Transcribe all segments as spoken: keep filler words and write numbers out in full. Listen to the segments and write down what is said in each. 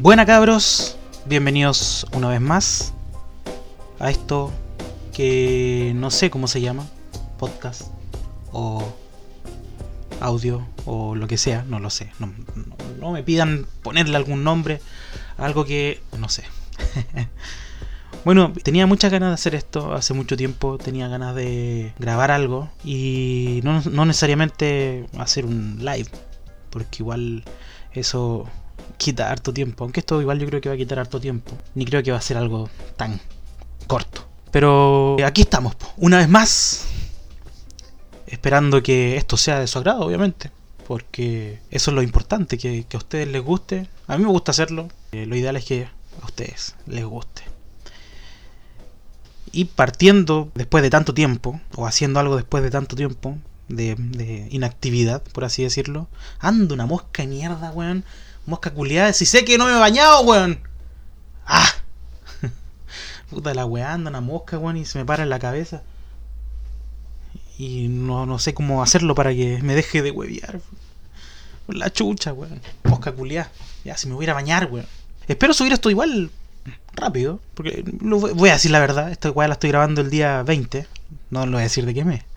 Buena cabros, bienvenidos una vez más a esto que no sé cómo se llama, podcast o audio o lo que sea, no lo sé, no, no, no me pidan ponerle algún nombre, algo que no sé. Bueno, tenía muchas ganas de hacer esto hace mucho tiempo, tenía ganas de grabar algo y no, no necesariamente hacer un live, porque igual eso quita harto tiempo, aunque esto igual yo creo que va a quitar harto tiempo, ni creo que va a ser algo tan corto. Pero aquí estamos, una vez más, esperando que esto sea de su agrado, obviamente, porque eso es lo importante, que, que a ustedes les guste. A mí me gusta hacerlo, eh, lo ideal es que a ustedes les guste. Y partiendo después de tanto tiempo, o haciendo algo después de tanto tiempo de, de inactividad, por así decirlo, ando una mosca de mierda, weón. Mosca culiada, si sé que no me he bañado, weón. ¡Ah! Puta la weá, anda una mosca, weón, y se me para en la cabeza. Y no, no sé cómo hacerlo para que me deje de huevear. Por la chucha, weón. Mosca culiada. Ya, si me voy a ir a bañar, weón. Espero subir esto igual rápido, porque lo voy a decir la verdad. Esta weá la estoy grabando el día veinte. No lo voy a decir de qué mes.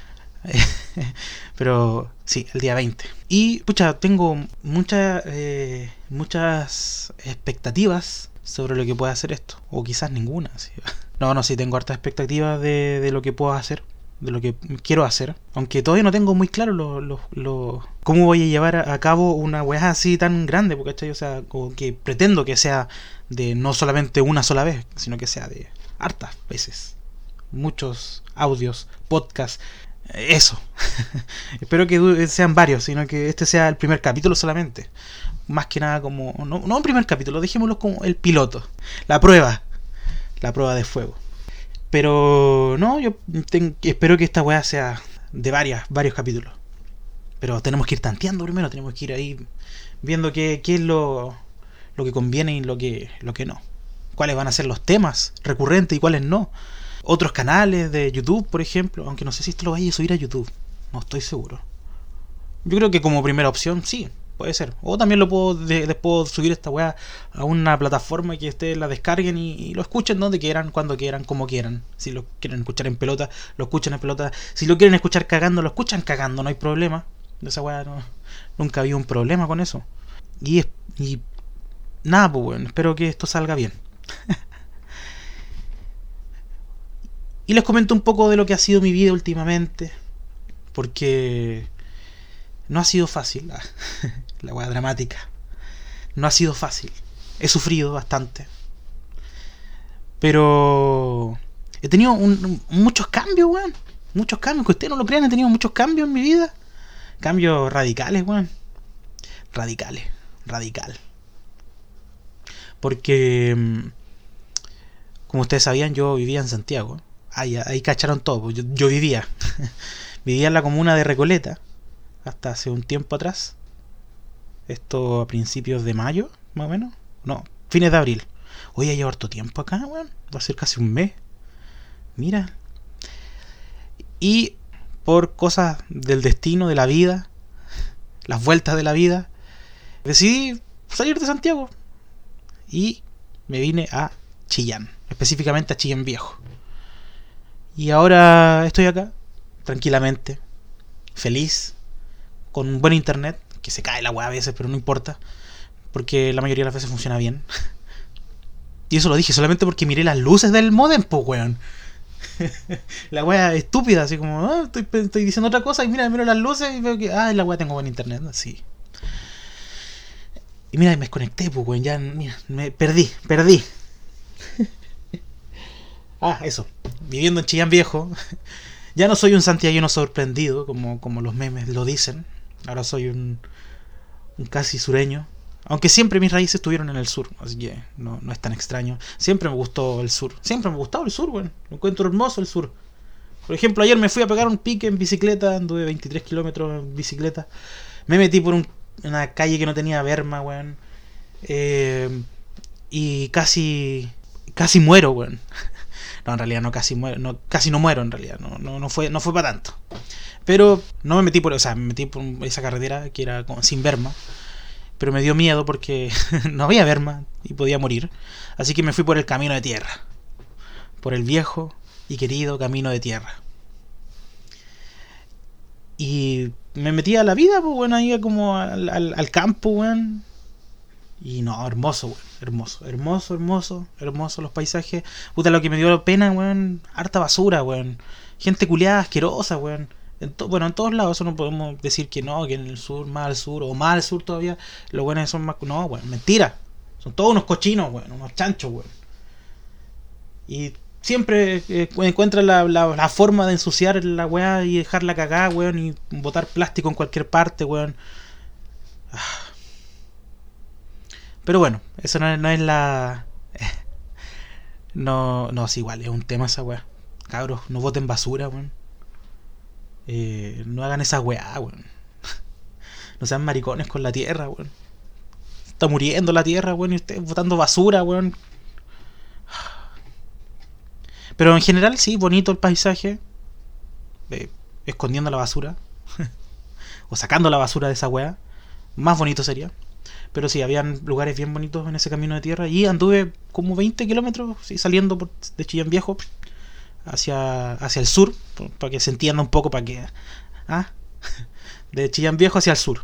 Pero sí, el día veinte. Y pucha, tengo muchas eh, muchas expectativas sobre lo que pueda hacer esto, o quizás ninguna, ¿sí? No, no, sí, tengo hartas expectativas de, de lo que puedo hacer, de lo que quiero hacer, aunque todavía no tengo muy claro lo, lo, lo, cómo voy a llevar a cabo una weá así tan grande, porque, o sea, como que pretendo que sea de no solamente una sola vez, sino que sea de hartas veces, muchos audios, podcasts. Eso. Espero que sean varios, sino que este sea el primer capítulo solamente. Más que nada como... No, no un primer capítulo, dejémoslo como el piloto. La prueba. La prueba de fuego. Pero no, yo ten, espero que esta weá sea de varias, varios capítulos. Pero tenemos que ir tanteando primero, tenemos que ir ahí viendo qué, qué es lo, lo que conviene y lo que, lo que no. Cuáles van a ser los temas recurrentes y cuáles no. Otros canales de YouTube, por ejemplo, aunque no sé si esto lo vaya a subir a YouTube, no estoy seguro. Yo creo que como primera opción, sí, puede ser. O también lo puedo, de, de, puedo subir esta weá a una plataforma y que ustedes la descarguen y, y lo escuchen donde quieran, cuando quieran, como quieran. Si lo quieren escuchar en pelota, lo escuchan en pelota. Si lo quieren escuchar cagando, lo escuchan cagando, no hay problema. De esa weá no, nunca había un problema con eso. Y, y nada, pues bueno, espero que esto salga bien. Y les comento un poco de lo que ha sido mi vida últimamente, porque no ha sido fácil, la weá dramática, no ha sido fácil, he sufrido bastante, pero he tenido un, muchos cambios, weón, muchos cambios, que ustedes no lo crean, he tenido muchos cambios en mi vida, cambios radicales, weón, radicales, radical, porque, como ustedes sabían, yo vivía en Santiago. Ahí, ahí cacharon todo. Yo, yo vivía vivía en la comuna de Recoleta hasta hace un tiempo atrás. Esto a principios de mayo, más o menos. No, fines de abril. Hoy ya llevo harto tiempo acá, weón. Va a ser casi un mes. Mira. Y por cosas del destino, de la vida, las vueltas de la vida, decidí salir de Santiago y me vine a Chillán, específicamente a Chillán Viejo. Y ahora estoy acá, tranquilamente, feliz, con un buen internet, que se cae la weá a veces, pero no importa, porque la mayoría de las veces funciona bien. Y eso lo dije solamente porque miré las luces del modem, pues weón. La weá estúpida, así como, ah, estoy, estoy diciendo otra cosa y mira, miro las luces y veo que, ah, la weá tengo buen internet, así. Y mira, me desconecté, pues weón, ya, mira, me perdí, perdí. Ah, eso, viviendo en Chillán Viejo. Ya no soy un santiaguino sorprendido, como, como los memes lo dicen. Ahora soy un, un casi sureño. Aunque siempre mis raíces estuvieron en el sur, así que no, no es tan extraño. Siempre me gustó el sur. Siempre me gustó el sur, bueno. Lo encuentro hermoso el sur. Por ejemplo, ayer me fui a pegar un pique en bicicleta. Anduve veintitrés kilómetros en bicicleta. Me metí por un, una calle que no tenía berma, weón. Eh, y casi... Casi muero, weón. No, en realidad no casi muero, no, casi no muero en realidad, no, no, no fue, no fue para tanto. Pero no me metí por, o sea, me metí por esa carretera que era como sin berma. pero me dio miedo porque no había berma y podía morir. Así que me fui por el camino de tierra, por el viejo y querido camino de tierra. Y me metí a la vida, pues bueno, iba como al, al, al campo, weón. Y no, hermoso, weón, hermoso, hermoso, hermoso, hermoso los paisajes. Puta, lo que me dio pena, weón, harta basura, weón. Gente culiada, asquerosa, weón. En to, bueno, en todos lados, eso no podemos decir que no, que en el sur, más al sur, o más al sur todavía, los buenos son más... No, weón, mentira. Son todos unos cochinos, weón, unos chanchos, weón. Y siempre eh, encuentran la, la, la forma de ensuciar la weá y dejarla cagada, weón, y botar plástico en cualquier parte, weón. Ah. Pero bueno, eso no, no es la... No, no, es igual, es un tema esa weá. Cabros, no boten basura, weón. Eh, no hagan esa weá, weón. No sean maricones con la tierra, weón. Está muriendo la tierra, weón, y ustedes botando basura, weón. Pero en general sí, bonito el paisaje. Eh, escondiendo la basura. O sacando la basura de esa weá. Más bonito sería. Pero sí, habían lugares bien bonitos en ese camino de tierra. Y anduve como veinte kilómetros, sí, saliendo por, de Chillán Viejo hacia, hacia el sur, para que se entienda un poco, para que... ¿ah? De Chillán Viejo hacia el sur.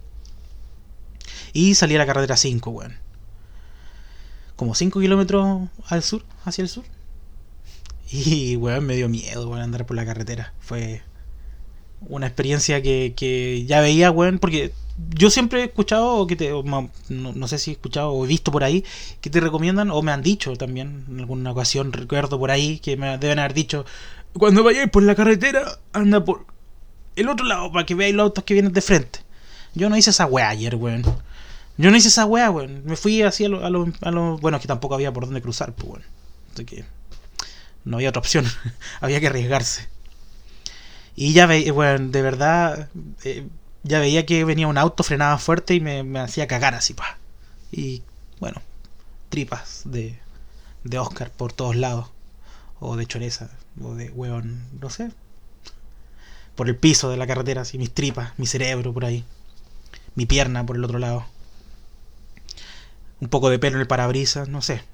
Y salí a la carretera cinco, weón. Como cinco kilómetros al sur, hacia el sur. Y, weón, me dio miedo, weón, andar por la carretera. Fue una experiencia que, que ya veía, weón, porque... Yo siempre he escuchado, o que te, o no, no sé si he escuchado o he visto por ahí, que te recomiendan, o me han dicho también, en alguna ocasión recuerdo por ahí, que me deben haber dicho, cuando vayáis por la carretera, anda por el otro lado, para que veáis los autos que vienen de frente. Yo no hice esa weá ayer, weón. Yo no hice esa weá, weón. Me fui así a lo, a lo, a lo... Bueno, es que tampoco había por dónde cruzar, pues, weón. Así que no había otra opción, había que arriesgarse. Y ya veis, weón, de verdad... Eh, ya veía que venía un auto, frenaba fuerte y me, me hacía cagar así, pa. Y bueno, tripas de, de Oscar por todos lados. O de choreza, o de hueón, no sé. Por el piso de la carretera, así, mis tripas, mi cerebro por ahí. Mi pierna por el otro lado. Un poco de pelo en el parabrisas, no sé.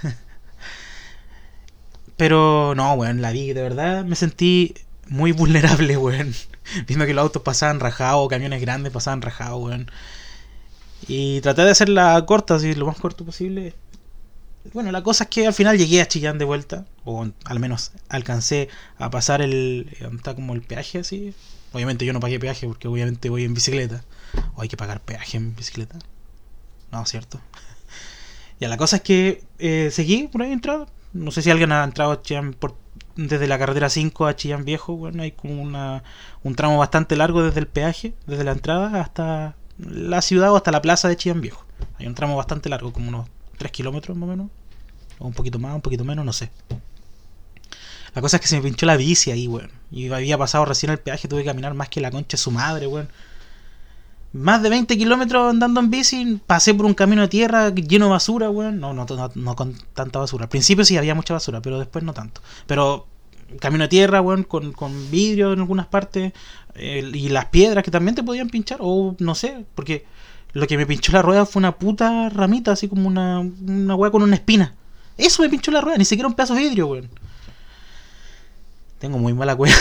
Pero no, weón, la vi, de verdad me sentí muy vulnerable, weón. Viendo que los autos pasaban rajados, camiones grandes pasaban rajados, weón. Y traté de hacerla corta, así, lo más corto posible. Bueno, la cosa es que al final llegué a Chillán de vuelta. O al menos alcancé a pasar el... Está como el peaje, así. Obviamente yo no pagué peaje porque obviamente voy en bicicleta. ¿O hay que pagar peaje en bicicleta? No, ¿cierto? Ya, la cosa es que eh, seguí por ahí entrado. No sé si alguien ha entrado a Chillán por... Desde la carretera cinco a Chillán Viejo, bueno, hay como una, un tramo bastante largo desde el peaje, desde la entrada hasta la ciudad o hasta la plaza de Chillán Viejo. Hay un tramo bastante largo, como unos tres kilómetros más o menos, o un poquito más, un poquito menos, no sé. La cosa es que se me pinchó la bici ahí, weón. Y había pasado recién el peaje, tuve que caminar más que la concha de su madre, weón. Más de veinte kilómetros andando en bici, pasé por un camino de tierra lleno de basura, weón. No, no, no, no con tanta basura. Al principio sí había mucha basura, pero después no tanto. Pero camino de tierra, weón, con, con vidrio en algunas partes. Eh, y las piedras que también te podían pinchar, o no sé, porque lo que me pinchó la rueda fue una puta ramita, así como una, una weá con una espina. Eso me pinchó la rueda, ni siquiera un pedazo de vidrio, weón. Tengo muy mala weá.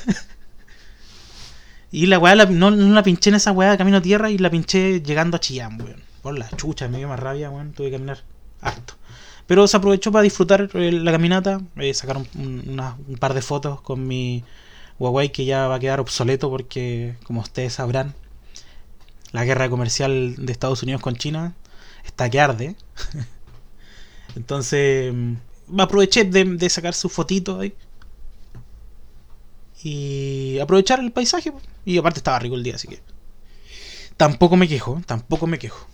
Y la weá la, no, no la pinché en esa weá de camino a tierra y la pinché llegando a Chillán, weón. Por la chucha, me dio más rabia, weón. Tuve que caminar harto. Pero se aprovechó para disfrutar eh, la caminata, eh, sacar un, un, una, un par de fotos con mi Huawei que ya va a quedar obsoleto porque, como ustedes sabrán, la guerra comercial de Estados Unidos con China está que arde. Entonces, aproveché de, de sacar sus fotitos ahí. Y aprovechar el paisaje. Y aparte estaba rico el día, así que tampoco me quejo, tampoco me quejo.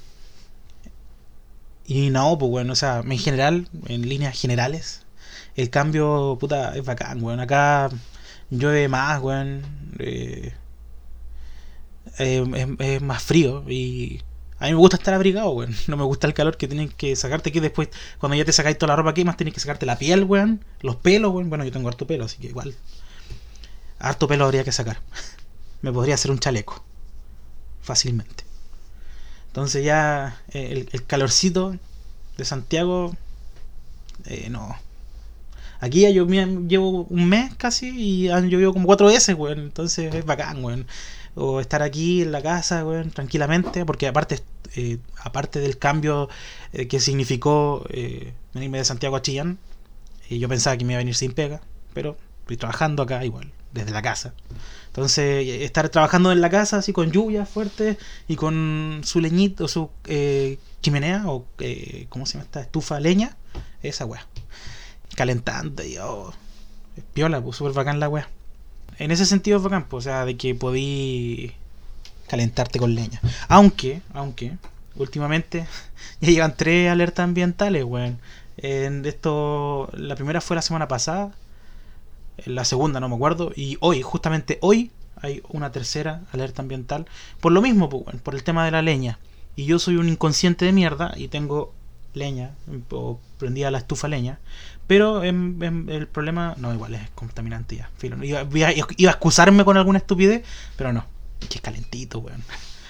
Y no, pues bueno, o sea, en general, en líneas generales, el cambio, puta, es bacán, weón. Acá llueve más, weón. Eh, eh, es, es más frío y a mí me gusta estar abrigado, weón. No me gusta el calor que tienen que sacarte, que después, cuando ya te sacáis toda la ropa que más tienes que sacarte la piel, weón. Los pelos, weón. Bueno, yo tengo harto pelo, así que igual. Harto pelo habría que sacar. Me podría hacer un chaleco. Fácilmente. Entonces ya eh, el, el calorcito de Santiago, eh, no. Aquí ya yo llevo un mes casi y han llovido como cuatro veces, weón. Entonces es bacán, weón. O estar aquí en la casa, weón, tranquilamente. Porque aparte eh, aparte del cambio eh, que significó eh, venirme de Santiago a Chillán, y yo pensaba que me iba a venir sin pega, pero estoy trabajando acá igual, desde la casa. Entonces estar trabajando en la casa así con lluvia fuerte y con su leñito, su eh, chimenea o eh, ¿cómo se llama esta? Estufa de leña, esa weá. Calentando y oh, piola, pues súper bacán la weá. En ese sentido es bacán, pues, o sea, de que podí calentarte con leña. Aunque, aunque, últimamente ya llevan tres alertas ambientales, weón. En esto, la primera fue la semana pasada, la segunda no me acuerdo, y hoy, justamente hoy, hay una tercera alerta ambiental. Por lo mismo, pues, weón, por el tema de la leña. Y yo soy un inconsciente de mierda y tengo leña, o prendía la estufa leña. Pero en, en, el problema, no, igual es contaminante ya. Filo, iba, iba, iba a excusarme con alguna estupidez, pero no, que es calentito, weón.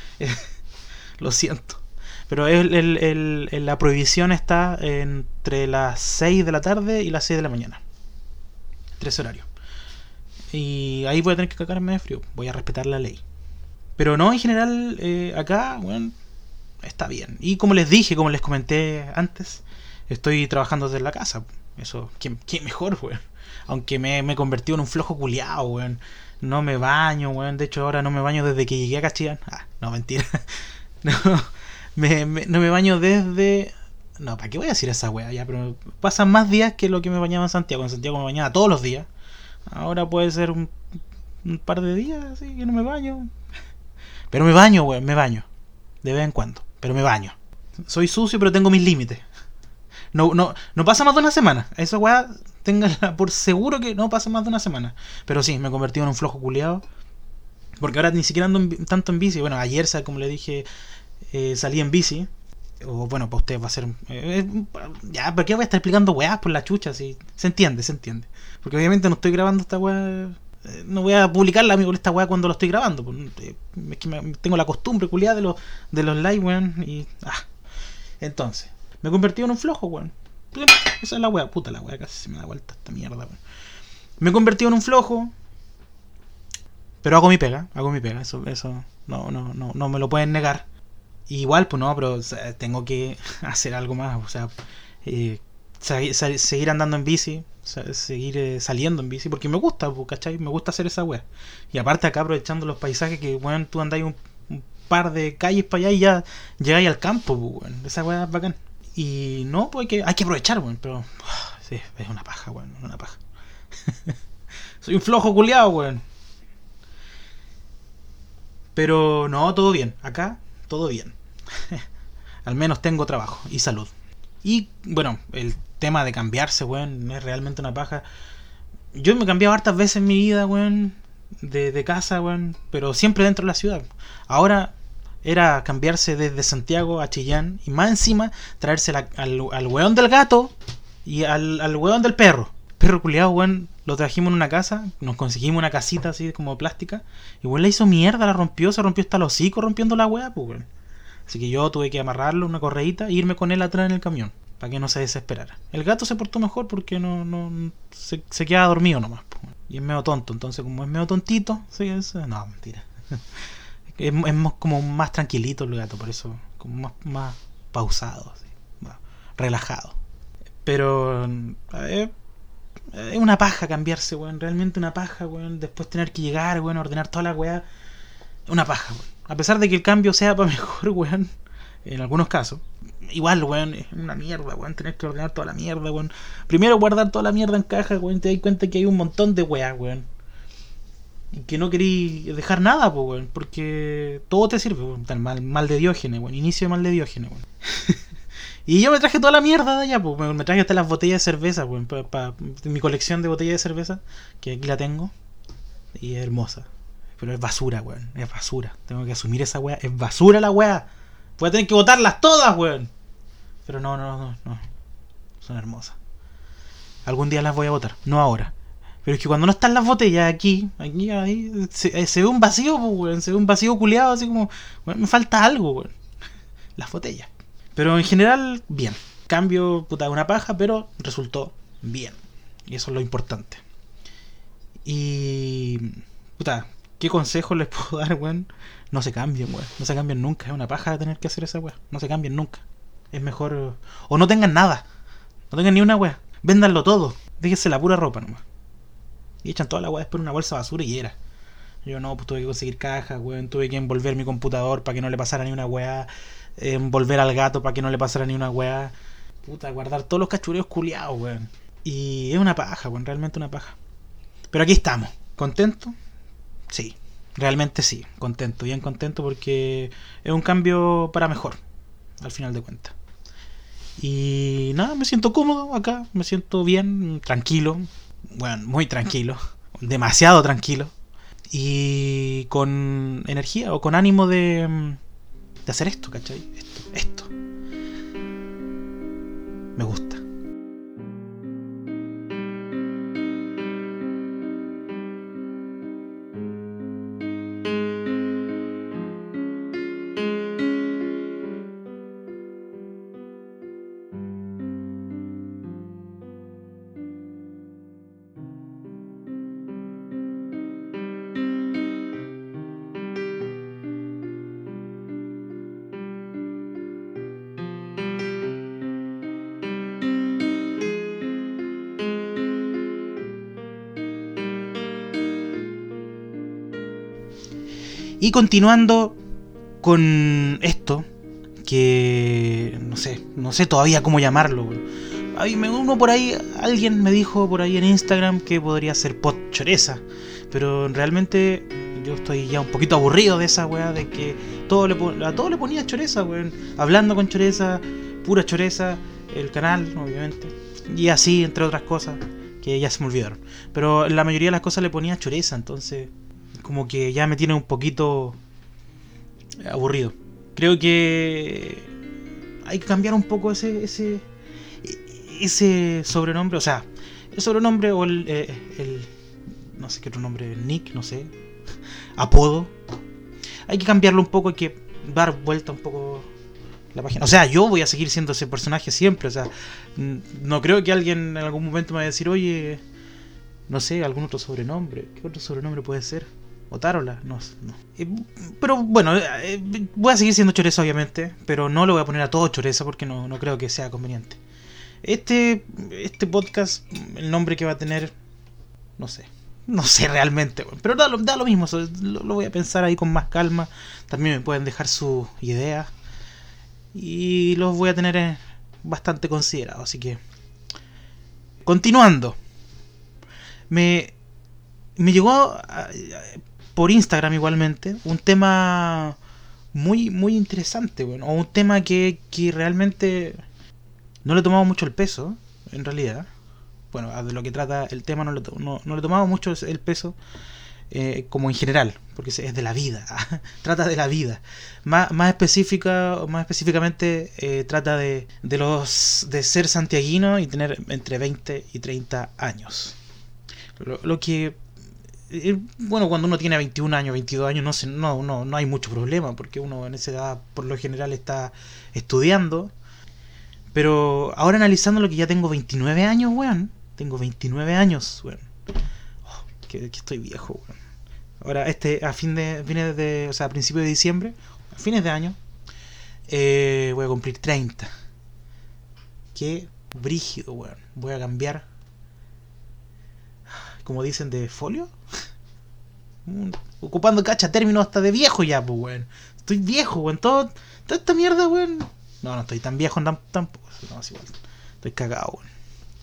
Lo siento. Pero el, el, el, el, la prohibición está entre las seis de la tarde y las seis de la mañana. Tres horarios. Y ahí voy a tener que cagarme de frío. Voy a respetar la ley. Pero no, en general, eh, acá, bueno, está bien. Y como les dije, como les comenté antes, estoy trabajando desde la casa. Eso, ¿qué, qué mejor, weón? Aunque me, me he convertido en un flojo culiao, weón. No me baño, weón. De hecho, ahora no me baño desde que llegué a Cachillán. Ah, no, mentira. No, me, me, no me baño desde... No, ¿para qué voy a decir esa weá? Ya, pero pasan más días que lo que me bañaba en Santiago. En Santiago me bañaba todos los días. Ahora puede ser un, un par de días así que no me baño. Pero me baño, weón, me baño. De vez en cuando, pero me baño. Soy sucio, pero tengo mis límites. No, no, no pasa más de una semana. Esa weá, ténganla por seguro que no pasa más de una semana. Pero sí, me he convertido en un flojo culiado. Porque ahora ni siquiera ando en, tanto en bici. Bueno, ayer, como le dije, eh, salí en bici. O bueno, para ustedes va a ser... Eh, ya, ¿por qué voy a estar explicando weás por la chucha? Si se entiende, se entiende. Porque obviamente no estoy grabando esta weá... Eh, no voy a publicarla con esta weá cuando lo estoy grabando. Pues, eh, es que me, tengo la costumbre culiada de los, de los live, weón. Y... Ah. Entonces... Me he convertido en un flojo, weón. Esa es la weá, puta la weá, casi se me da vuelta esta mierda, weón. Me he convertido en un flojo. Pero hago mi pega, hago mi pega. Eso, eso no, no, no, no me lo pueden negar. Igual, pues no, pero o sea, tengo que hacer algo más. O sea, eh, se, se, seguir andando en bici, se, seguir eh, saliendo en bici, porque me gusta, ¿cachai? Me gusta hacer esa weá. Y aparte acá aprovechando los paisajes que, weón, tú andáis un, un par de calles para allá y ya llegáis al campo, weón. Esa weá es bacán. Y no, pues hay que, hay que aprovechar, weón. Pero uh, sí, es una paja, weón. Una paja. Soy un flojo culiado, weón. Pero no, todo bien. Acá, todo bien. Al menos tengo trabajo y salud. Y bueno, el tema de cambiarse, weón, es realmente una paja. Yo me he cambiado hartas veces en mi vida, weón. De, de casa, weón. Pero siempre dentro de la ciudad. Ahora... era cambiarse desde Santiago a Chillán y más encima traerse la, al, al weón del gato y al, al weón del perro. Perro culiado, weón, lo trajimos en una casa, nos conseguimos una casita así como plástica y weón la hizo mierda, la rompió, se rompió hasta el hocico rompiendo la weá, pues weón. Así que yo tuve que amarrarlo una correíta e irme con él atrás en el camión para que no se desesperara. El gato se portó mejor porque no, no se, se quedaba dormido nomás, pues, weón. Y es medio tonto, entonces como es medio tontito, sí, es, no, mentira. Es, es como más tranquilito el gato, por eso, como más, más pausado, así, más relajado. Pero eh, es una paja cambiarse, weón, realmente una paja, weón. Después tener que llegar, weón, ordenar toda la weá. Una paja, weón. A pesar de que el cambio sea para mejor, weón, en algunos casos. Igual, weón, es una mierda, weón, tener que ordenar toda la mierda, weón. Primero guardar toda la mierda en caja, weón, te das cuenta que hay un montón de weá, weón. Y que no querí dejar nada, pues, weón, porque todo te sirve, weón. Mal, mal de Diógenes, weón. Inicio de mal de Diógenes, weón. Y yo me traje toda la mierda de allá, pues, weón. Me traje hasta las botellas de cerveza, weón. Pa, pa, mi colección de botellas de cerveza, que aquí la tengo. Y es hermosa. Pero es basura, weón. Es basura. Tengo que asumir esa weá. Es basura la weá. Voy a tener que botarlas todas, weón. Pero no, no, no, no. Son hermosas. Algún día las voy a botar. No ahora. Pero es que cuando no están las botellas aquí, aquí, ahí, se, se ve un vacío, pues, weón. Se ve un vacío culiado, así como, weón, me falta algo, weón. las botellas. Pero en general, bien. Cambio, puta, una paja, pero resultó bien. Y eso es lo importante. Y... puta, ¿qué consejo les puedo dar, weón? No se cambien, weón. No se cambien nunca. Es una paja tener que hacer esa weón. No se cambien nunca. Es mejor... o no tengan nada. No tengan ni una weón. Véndanlo todo. Déjense la pura ropa nomás. Y echan toda la weón después en una bolsa de basura y era. Yo no, pues tuve que conseguir cajas, weón. Tuve que envolver mi computador para que no le pasara ni una weá. Envolver al gato para que no le pasara ni una weá. Puta, guardar todos los cachureos culiados, weón. Y es una paja, weón. Realmente una paja. Pero aquí estamos. ¿Contento? Sí. Realmente sí. Contento. Bien contento porque es un cambio para mejor. Al final de cuentas. Y nada, me siento cómodo acá. Me siento bien, tranquilo. Bueno, muy tranquilo. Demasiado tranquilo. Y con energía o con ánimo de... de hacer esto, ¿cachai? Esto, esto. Me gusta. Y continuando con esto, que no sé, no sé todavía cómo llamarlo. Ay, me uno por ahí, alguien me dijo por ahí en Instagram que podría ser pod choreza, pero realmente yo estoy ya un poquito aburrido de esa weá, de que todo le a todo le ponía choreza, weón. Hablando con choreza, pura choreza, el canal, obviamente, y así, entre otras cosas, que ya se me olvidaron. Pero la mayoría de las cosas le ponía choreza, entonces... como que ya me tiene un poquito aburrido. Creo que hay que cambiar un poco ese ese ese sobrenombre, o sea, el sobrenombre o el, el, el no sé qué otro nombre, nick, no sé, apodo. Hay que cambiarlo un poco, hay que dar vuelta un poco la página. O sea, yo voy a seguir siendo ese personaje siempre, o sea, no creo que alguien en algún momento me vaya a decir, oye, no sé, algún otro sobrenombre. ¿Qué otro sobrenombre puede ser? Otárola, no, no. Eh, pero bueno, eh, voy a seguir siendo choreza obviamente, pero no lo voy a poner a todo choreza porque no, no creo que sea conveniente. Este este podcast, el nombre que va a tener, no sé, no sé realmente, pero da lo, da lo mismo, lo, lo voy a pensar ahí con más calma. También me pueden dejar sus ideas y los voy a tener eh, bastante considerados, así que continuando. Me me llegó a, a, por Instagram igualmente un tema muy muy interesante, bueno, o un tema que, que realmente no le tomamos mucho el peso, en realidad. Bueno, de lo que trata el tema no le, no, no le tomamos mucho el peso, eh, como en general, porque es de la vida, trata de la vida. Más, más específica, más específicamente eh, trata de, de los de ser santiaguino y tener entre veinte y treinta años. Lo, lo que bueno, cuando uno tiene veintiún años, veintidós años, no, se, no, no, no hay mucho problema, porque uno en esa edad por lo general está estudiando. Pero ahora analizando lo que ya tengo veintinueve años, weón. Tengo veintinueve años, weón. Oh, que, que estoy viejo, weón. Ahora, este, a fin de, fines de, o sea, a principios de diciembre, a fines de año, eh, voy a cumplir treinta. Qué brígido, weón. Voy a cambiar, como dicen, de folio. Ocupando cacha términos hasta de viejo ya, pues, weón. Estoy viejo, weón. Todo, toda esta mierda, weón. No, no estoy tan viejo tampoco. No, es igual. Estoy cagado, weón.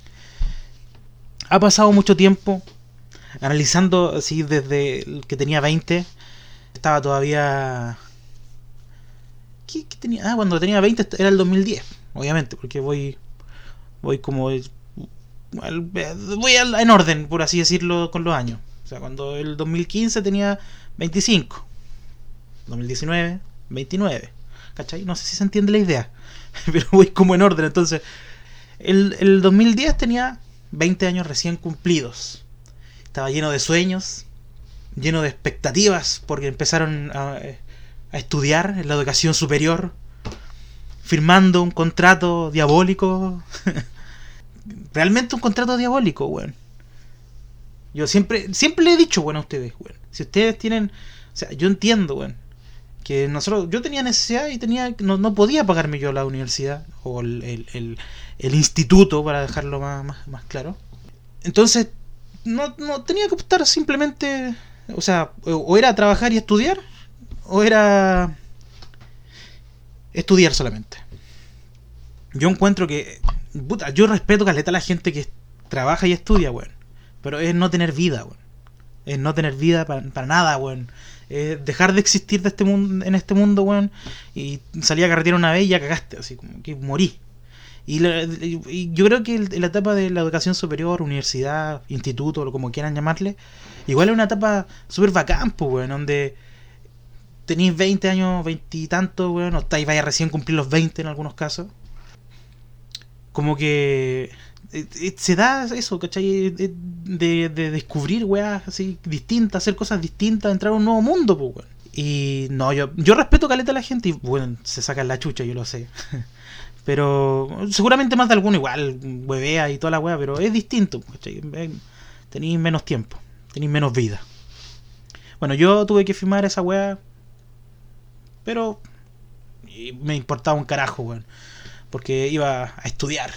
Ha pasado mucho tiempo analizando, así, desde que tenía veinte. Estaba todavía... ¿Qué, qué tenía? Ah, cuando tenía veinte era el dos mil diez, obviamente, porque voy... Voy como... Voy en orden, por así decirlo, con los años. O sea, cuando el dos mil quince tenía veinticinco. dos mil diecinueve, veintinueve. ¿Cachai? No sé si se entiende la idea. Pero voy como en orden. Entonces, el, el dos mil diez tenía veinte años recién cumplidos. Estaba lleno de sueños, lleno de expectativas, porque empezaron a, a estudiar en la educación superior. firmando un contrato diabólico. Realmente un contrato diabólico, weón. Yo siempre siempre le he dicho, bueno, a ustedes, weón. Si ustedes tienen... O sea, yo entiendo, weón, que nosotros... Yo tenía necesidad y tenía no, no podía pagarme yo la universidad o el, el, el, el instituto, para dejarlo más, más, más claro. Entonces, no, no tenía que optar simplemente... O sea, o era trabajar y estudiar, o era estudiar solamente. Yo encuentro que... Puta, yo respeto caleta a la gente que trabaja y estudia, weón. Pero es no tener vida, weón. Es no tener vida para, para nada, weón. Es dejar de existir de este mundo, en este mundo, weón. Y salir a carretera una vez y ya cagaste, así como que morí. Y, la, y yo creo que el, la etapa de la educación superior, universidad, instituto, o como quieran llamarle, igual es una etapa súper bacán, pues, weón, donde tenéis veinte años, veinte y tantos, weón, o estáis, vaya recién cumplir los veinte en algunos casos. Como que se da eso, ¿cachai? De, de, de descubrir weas así distintas, hacer cosas distintas, entrar a un nuevo mundo, pues, weón. Y no, yo, yo respeto caleta a la gente y, bueno, se sacan la chucha, yo lo sé. Pero seguramente más de alguno igual, huevea y toda la wea, pero es distinto, ¿cachai? Tenéis menos tiempo, tenéis menos vida. Bueno, yo tuve que firmar esa wea, pero me importaba un carajo, weón. Porque iba a estudiar.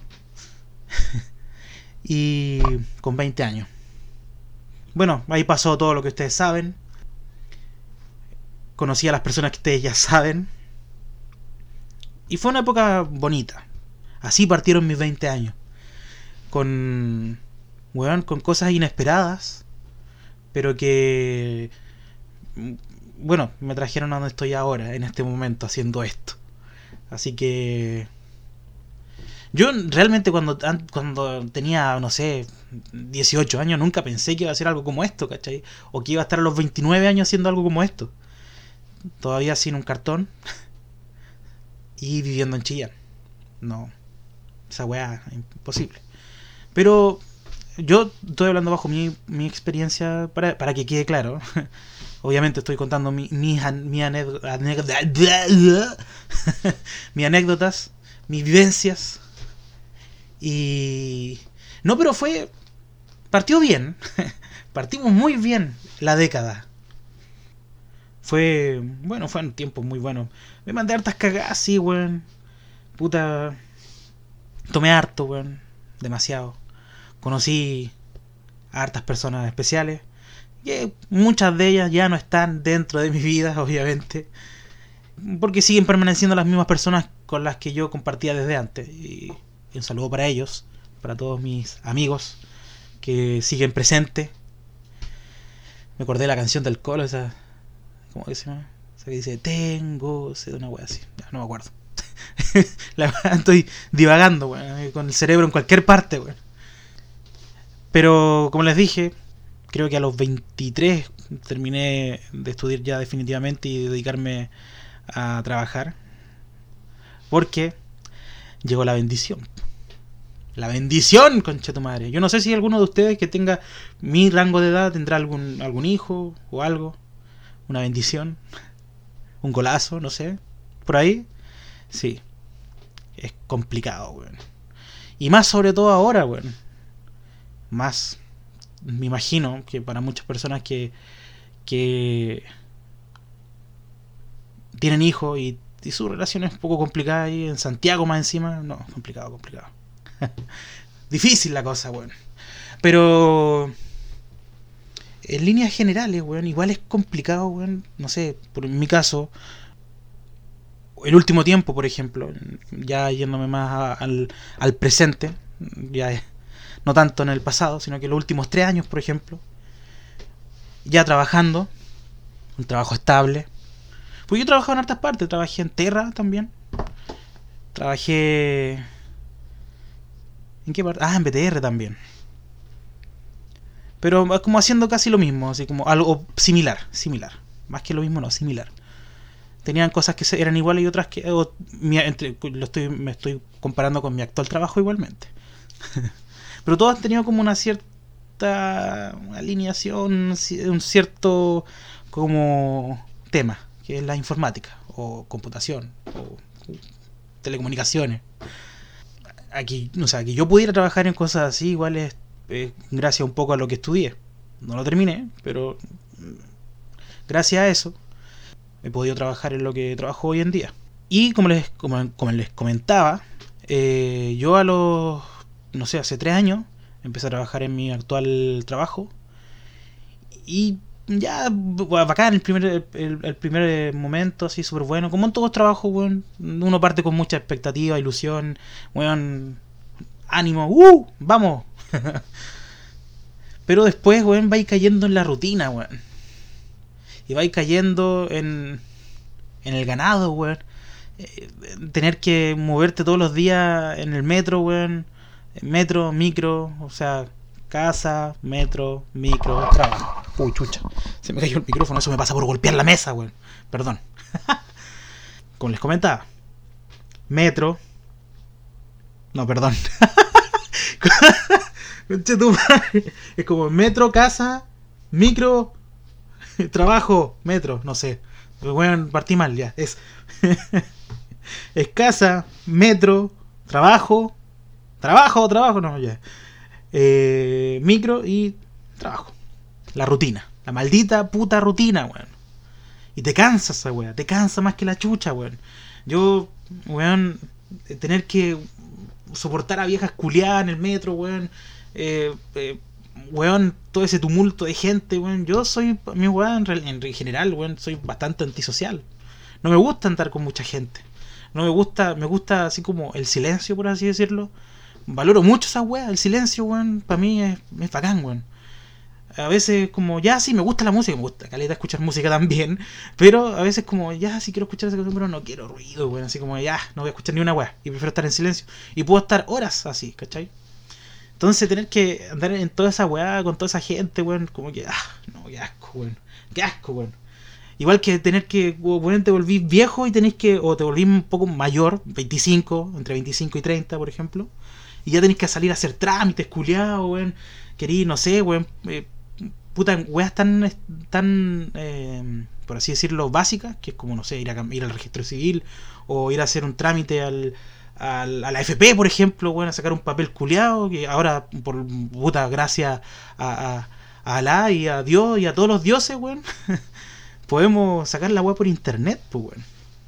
Y con veinte años. Bueno, ahí pasó todo lo que ustedes saben. Conocí a las personas que ustedes ya saben. Y fue una época bonita. Así partieron mis veinte años. Con... Weón, con cosas inesperadas. Pero que... Bueno, me trajeron a donde estoy ahora, en este momento, haciendo esto. Así que... Yo realmente cuando, cuando tenía, no sé, dieciocho años, nunca pensé que iba a hacer algo como esto, ¿cachai? O que iba a estar a los veintinueve años haciendo algo como esto. Todavía sin un cartón. Y viviendo en Chillán. No. Esa weá, imposible. Pero yo estoy hablando bajo mi, mi experiencia para, para que quede claro. Obviamente estoy contando mi, mi, mi anécdota, mis anécdotas, mis vivencias. Y... No, pero fue... Partió bien. Partimos muy bien la década. Fue... Bueno, fue un tiempo muy bueno. Me mandé hartas cagadas, sí, weón. Puta... Tomé harto, weón. Demasiado. Conocí a hartas personas especiales. Y muchas de ellas ya no están dentro de mi vida, obviamente. Porque siguen permaneciendo las mismas personas con las que yo compartía desde antes. Y un saludo para ellos, para todos mis amigos que siguen presentes. Me acordé de la canción del Colo, esa... ¿Cómo que se llama? Esa que dice, tengo... de una wea así, ya, no me acuerdo. La verdad, estoy divagando, weón, con el cerebro en cualquier parte, weón. Pero, como les dije, creo que a los veintitrés terminé de estudiar ya definitivamente y dedicarme a trabajar. Porque llegó la bendición. La bendición, concha tu madre. Yo no sé si alguno de ustedes que tenga mi rango de edad tendrá algún, algún hijo o algo. Una bendición. Un golazo, no sé. Por ahí. Sí. Es complicado, weón. Y más sobre todo ahora, weón. Más. Me imagino que para muchas personas que. que. tienen hijos y, y su relación es un poco complicada ahí en Santiago más encima. No, complicado, complicado. Difícil la cosa, weón. Pero en líneas generales, weón, igual es complicado, weón. No sé, por en mi caso, el último tiempo, por ejemplo, ya yéndome más a, al, al presente, ya es, no tanto en el pasado, sino que los últimos tres años, por ejemplo, ya trabajando, un trabajo estable. Pues yo he trabajado en hartas partes, trabajé en Terra también, trabajé... ¿En qué parte? Ah, en B T R también. Pero como haciendo casi lo mismo, así como algo similar, similar. Más que lo mismo, no, similar. Tenían cosas que eran iguales y otras que... O, mi, entre, lo estoy, me estoy comparando con mi actual trabajo igualmente. Pero todos han tenido como una cierta alineación, un cierto como tema, que es la informática, o computación, o telecomunicaciones. Aquí, o sea, que yo pudiera trabajar en cosas así, igual es eh, gracias un poco a lo que estudié. No lo terminé, pero gracias a eso he podido trabajar en lo que trabajo hoy en día. Y como les, como, como les comentaba, eh, yo a los, no sé, hace tres años empecé a trabajar en mi actual trabajo. Y ya, bacán, el primer, el, el primer momento, así súper bueno. Como en todos los trabajos, weón, uno parte con mucha expectativa, ilusión, weón, ánimo, ¡uh! ¡Vamos! Pero después, weón, vais cayendo en la rutina, weón. Y vais cayendo en, en el ganado, weón. Eh, tener que moverte todos los días en el metro, weón. Metro, micro, o sea, casa, metro, micro, trabajo. Uy, chucha. Se me cayó el micrófono, eso me pasa por golpear la mesa, weón. Perdón. Como les comentaba. Metro. No, perdón. Es como metro, casa, micro, trabajo, metro, no sé. Bueno, partí mal ya. Es, es casa, metro, trabajo, trabajo, trabajo, no, ya. Eh, micro y trabajo. La rutina. La maldita puta rutina, weón. Y te cansa esa weá. Te cansa más que la chucha, weón. Yo, weón, tener que soportar a viejas culiadas en el metro, weón. Eh, eh, weón, todo ese tumulto de gente, weón. Yo soy, mi weón, en, en general, weón, soy bastante antisocial. No me gusta andar con mucha gente. No me gusta, me gusta así como el silencio, por así decirlo. Valoro mucho esa weá, el silencio, weón. Para mí es, es bacán, weón. A veces como, ya sí, me gusta la música, me gusta caleta escuchar música también, pero a veces como, ya sí quiero escuchar esa canción, pero no quiero ruido, weón, así como, ya, no voy a escuchar ni una weá, y prefiero estar en silencio, y puedo estar horas así, ¿cachai? Entonces tener que andar en toda esa weá, con toda esa gente, weón, como que, ah, no, qué asco, weón, qué asco, weón. Igual que tener que, weón, te volví viejo y tenés que, o te volví un poco mayor, veinticinco, entre veinticinco y treinta, por ejemplo, y ya tenés que salir a hacer trámites, culiados, weón, querí, no sé, weón, eh, puta, weas tan, tan eh, por así decirlo, básicas, que es como, no sé, ir, a, ir al registro civil, o ir a hacer un trámite al, al, a la F P, por ejemplo, bueno, a sacar un papel culiado, que ahora, por puta, gracias a, a, a Alá y a Dios y a todos los dioses, weón, podemos sacar la wea por internet, pues, weón.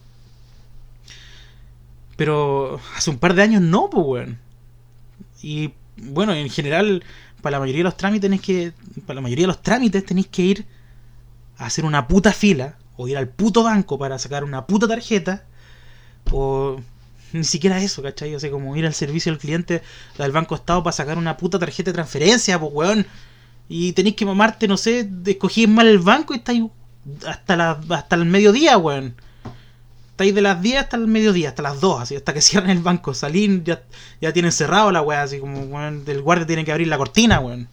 Pero hace un par de años no, pues, weón. Y bueno, en general, para la mayoría de los trámites tenéis que, para la mayoría de los trámites tenéis que ir a hacer una puta fila, o ir al puto banco para sacar una puta tarjeta, o ni siquiera eso, ¿cachai? O sea, como ir al servicio al cliente del Banco Estado para sacar una puta tarjeta de transferencia, pues, weón. Y tenéis que mamarte, no sé, escogís mal el banco y estáis hasta, la, hasta el mediodía, weón. Estáis de las diez hasta el mediodía, hasta las dos, así, hasta que cierren el banco. Salín, ya, ya tienen cerrado la weá, así como, weón, el guardia tiene que abrir la cortina, weón.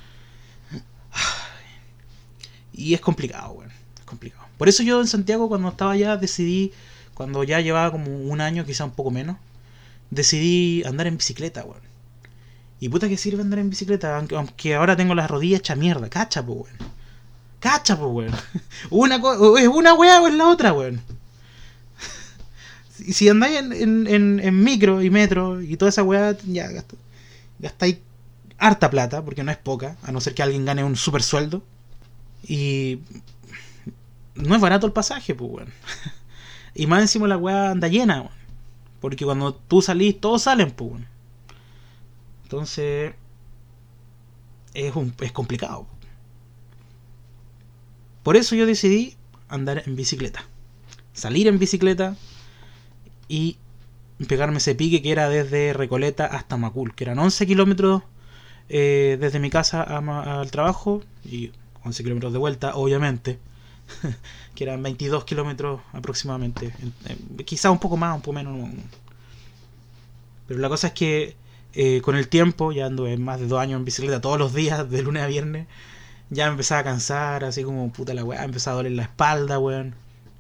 Y es complicado, weón. Es complicado. Por eso yo en Santiago, cuando estaba allá, decidí, cuando ya llevaba como un año, quizá un poco menos, decidí andar en bicicleta, weón. Y puta que sirve andar en bicicleta, aunque, aunque ahora tengo las rodillas hechas mierda. Cacha, po, weón. Cacha, po, weón. Una co- ¿Es una weá o es la otra, weón? Si andáis en, en, en, en micro y metro y toda esa weá, ya gast- gastáis harta plata, porque no es poca, a no ser que alguien gane un super sueldo. Y no es barato el pasaje, pues, weón. Y más encima la weá anda llena, weón. Porque cuando tú salís, todos salen, pues, weón. Entonces, es, un, es complicado. Por eso yo decidí andar en bicicleta. Salir en bicicleta y pegarme ese pique que era desde Recoleta hasta Macul, que eran once kilómetros eh, desde mi casa a, al trabajo y once kilómetros de vuelta, obviamente, que eran veintidós kilómetros aproximadamente, eh, quizás un poco más, un poco menos, pero la cosa es que eh, con el tiempo, ya ando en más de dos años en bicicleta todos los días, de lunes a viernes, ya me empezaba a cansar, así como puta la weá, me empezaba a doler la espalda, weón.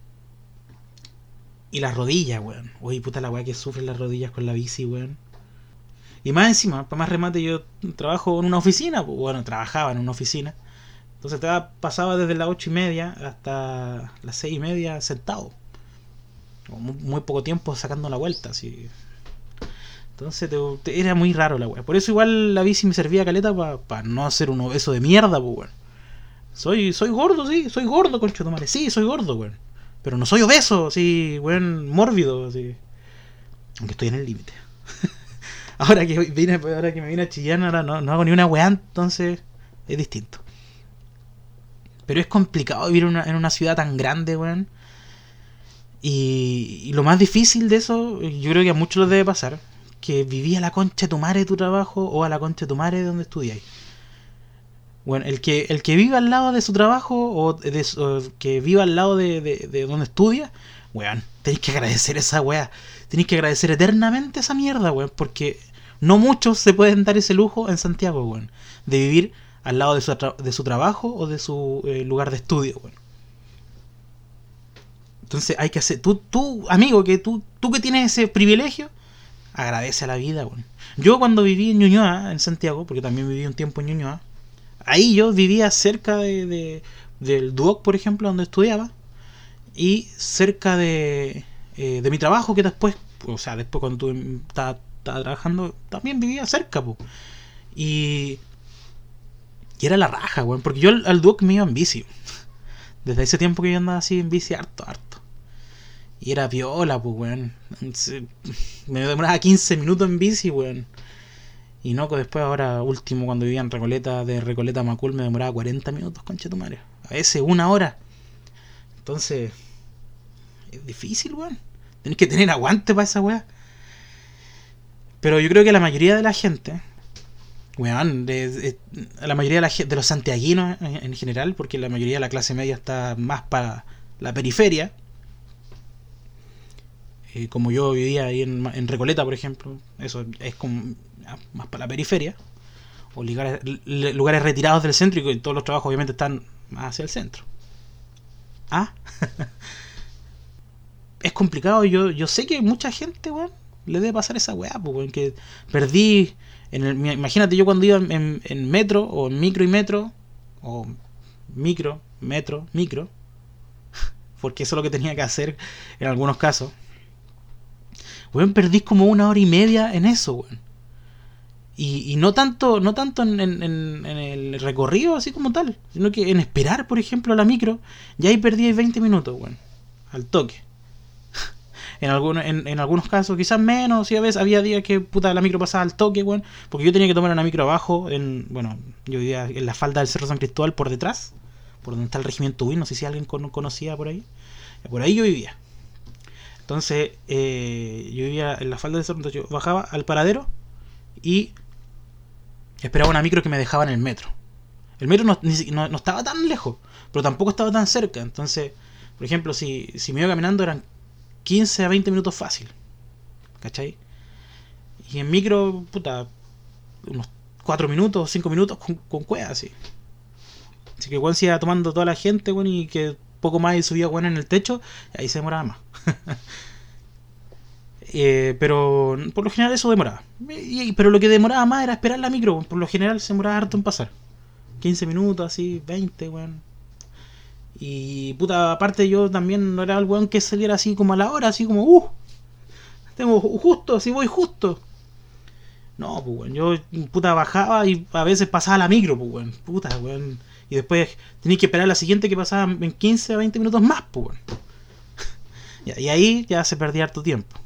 Y las rodillas, weón. Uy, puta la weá que sufren las rodillas con la bici, weón. Y más encima, para más remate, yo trabajo en una oficina, pues, bueno, trabajaba en una oficina. Entonces te pasaba desde las ocho y media hasta las seis y media sentado. muy, muy poco tiempo sacando la vuelta, así. Entonces te, te, era muy raro la weá. Por eso igual la bici me servía caleta para pa no hacer un obeso de mierda, pues weón. Soy, soy gordo, sí, soy gordo, conchetumare, sí, soy gordo, weón. Pero no soy obeso, sí, weón, mórbido, sí. Aunque estoy en el límite. ahora que vine, ahora que me vine a Chillán, ahora no, no hago ni una weá, entonces es distinto. Pero es complicado vivir una, en una ciudad tan grande, weón. Y, y lo más difícil de eso, yo creo que a muchos les debe pasar, que vivía a la concha de tu madre de tu trabajo o a la concha de tu madre de donde estudiáis. Bueno, el que, el que viva al lado de su trabajo o, de, o que viva al lado de, de, de donde estudia, weón, tenéis que agradecer esa weá. Tenéis que agradecer eternamente esa mierda, weón, porque no muchos se pueden dar ese lujo en Santiago, weón, de vivir al lado de su, de su trabajo o de su eh, lugar de estudio, weón. Entonces hay que hacer, tú, tú amigo, que tú, tú que tienes ese privilegio, agradece a la vida, weón. Yo cuando viví en Ñuñoa, en Santiago, porque también viví un tiempo en Ñuñoa, ahí yo vivía cerca de, de del Duoc, por ejemplo, donde estudiaba, y cerca de, eh, de mi trabajo, que después, o sea, después cuando estaba, estaba trabajando, también vivía cerca, po. Y, y era la raja, weón, porque yo al, al Duoc me iba en bici. Desde ese tiempo que yo andaba así en bici, harto, harto. Y era viola, pues, weón. Me demoraba quince minutos en bici, weón. Y no, que después ahora último cuando vivía en Recoleta, de Recoleta a Macul me demoraba cuarenta minutos, conchetumare. A veces una hora. Entonces, es difícil, weón. Tenés que tener aguante para esa weá. Pero yo creo que la mayoría de la gente, weón, de, de, la mayoría de, la, de los santiaguinos en, en general, porque la mayoría de la clase media está más para la periferia, eh, como yo vivía ahí en, en Recoleta, por ejemplo, eso es como más para la periferia, o lugares, lugares retirados del centro, y todos los trabajos obviamente están más hacia el centro. Ah, es complicado. Yo, yo sé que mucha gente, weón, le debe pasar esa weá, pues, weón, que perdí. En el, imagínate yo cuando iba en, en, en metro, o en micro y metro, o micro, metro, micro, porque eso es lo que tenía que hacer en algunos casos. Weón, perdí como una hora y media en eso, weón. Y, y no tanto no tanto en, en, en el recorrido así como tal, sino que en esperar, por ejemplo, a la micro, ya ahí perdí veinte minutos, weón, al toque. En, algunos, en, en algunos casos, quizás menos, sí, a veces había días que puta la micro pasaba al toque, weón, porque yo tenía que tomar una micro abajo, en, bueno, yo vivía en la falda del Cerro San Cristóbal por detrás, por donde está el regimiento Win, no sé si alguien con, conocía por ahí, por ahí yo vivía. Entonces, eh, yo vivía en la falda del Cerro, entonces yo bajaba al paradero y esperaba una micro que me dejaba en el metro. El metro no, no, no estaba tan lejos, pero tampoco estaba tan cerca. Entonces, por ejemplo, si, si me iba caminando eran quince a veinte minutos fácil, ¿cachai? Y en micro, puta, unos cuatro minutos, cinco minutos con, con cueva, así. Así que igual se iba tomando toda la gente, bueno, y que poco más y subía, bueno, en el techo, y ahí se demoraba más. Eh, pero por lo general eso demoraba. Y, pero lo que demoraba más era esperar la micro. Por lo general se demoraba harto en pasar. quince minutos, así, veinte, weón. Y puta, aparte yo también no era el weón que saliera así como a la hora, así como, uh, tengo justo, así voy justo. No, pues weón, yo puta bajaba y a veces pasaba la micro, pues weón. Puta, weón. Y después tenía que esperar la siguiente que pasaba en quince a veinte minutos más, pues weón. Y ahí ya se perdía harto tiempo.